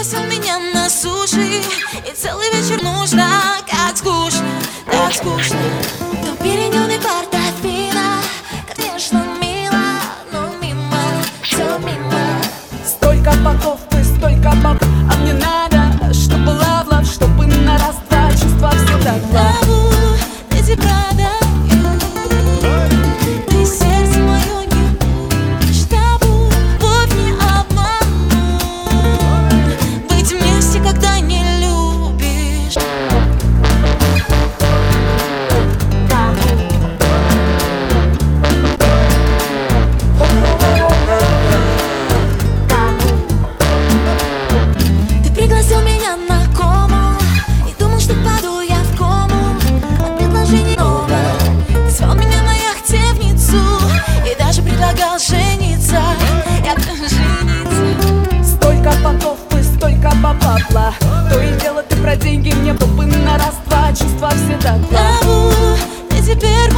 пригласил меня на суши, и целый вечер нужно, как скучно, так скучно. То перенёный Портофино, конечно, мило, но мимо, все мимо. Столько боков и столько баб, а мне надо, чтобы лав-лав, чтобы на раз-два чувства всегда Лову, эти продаю, ты сердце мое не будешь табу, любовь не обману, быть вместе, когда не любишь. Ты пригласил меня на кому и думал, что паду я в кому от предложений нового. Ты звал меня на яхте в Ниццу и даже предлагал жениться, я жениться. Столько понтов и столько бабла. То и дело ты про деньги мне, чтобы на раз-два чувства всегда. Лову, ты теперь